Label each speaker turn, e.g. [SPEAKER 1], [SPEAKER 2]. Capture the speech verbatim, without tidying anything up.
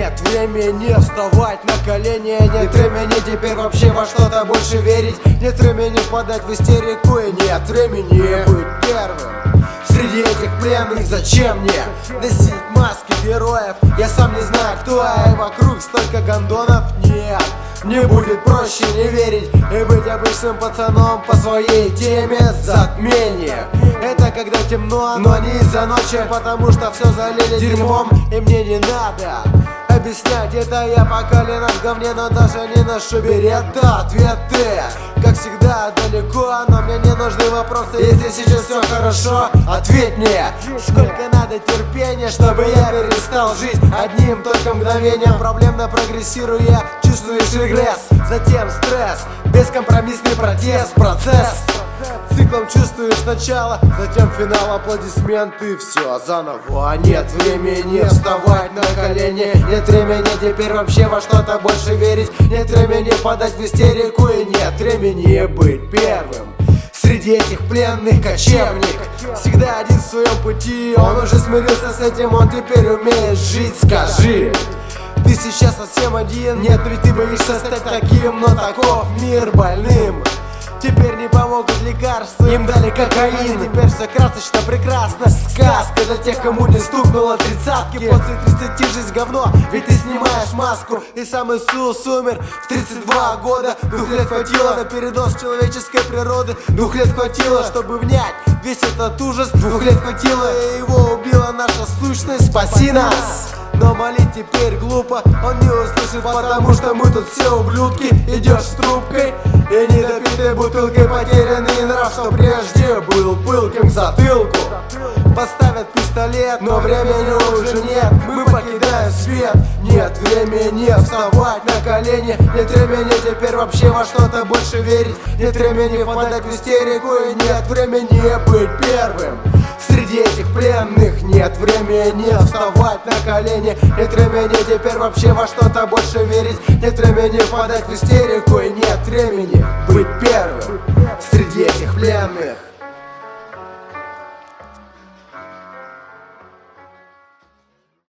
[SPEAKER 1] Нет времени вставать на колени, нет времени теперь вообще во что-то больше верить, нет времени впадать в истерику и нет времени быть первым среди этих пленных. Зачем мне носить маски героев? Я сам не знаю, кто я, и вокруг столько гондонов. Нет, мне будет проще не верить и быть обычным пацаном по своей теме. Затмение — это когда темно, но не из-за ночи, потому что все залили дерьмом, и мне не надо объяснять, это я по колено в говне, но даже не ношу берета. Ответы, как всегда, далеко, но мне не нужны вопросы. Если сейчас все хорошо, ответь мне, сколько надо терпения, чтобы я перестал жить одним только мгновением. Проблемно прогрессируя, чувствуешь регресс, затем стресс, бескомпромиссный протест, процесс. Циклом чувствуешь начало, затем финал, аплодисменты, все заново. Нет времени вставать на колени, нет времени теперь вообще во что-то больше верить, нет времени подать в истерику и нет времени быть первым среди этих пленных. Кочевник всегда один в своем пути, он уже смирился с этим, он теперь умеет жить. Скажи, ты сейчас совсем один? Нет, ведь ты боишься стать таким, но таков мир больным. Теперь не помогут лекарства, им дали кокаин. Теперь все красочно, прекрасно, сказка для тех, кому не стукнуло тридцатки. После тридцати жизнь говно, ведь ты снимаешь маску. И сам Иисус умер в тридцать два года. Двух лет хватило на передоз человеческой природы. Двух лет хватило, чтобы внять весь этот ужас. Двух лет хватило, и его убила наша сущность. Спаси нас! Но молить теперь глупо, он не услышит, потому что мы тут все ублюдки. Идешь с трубкой и недопитой бутылкой, потерянный нрав, что прежде был пылким к затылку. Поставят пистолет, но времени уже нет, мы покидаем свет. Нет времени вставать на колени, нет времени теперь вообще во что-то больше верить, нет времени впадать в истерику и нет времени быть первым среди этих пленных. Нет времени вставать на колени, нет времени теперь вообще во что-то больше верить, нет времени впадать в истерику и нет времени быть первым среди этих пленных.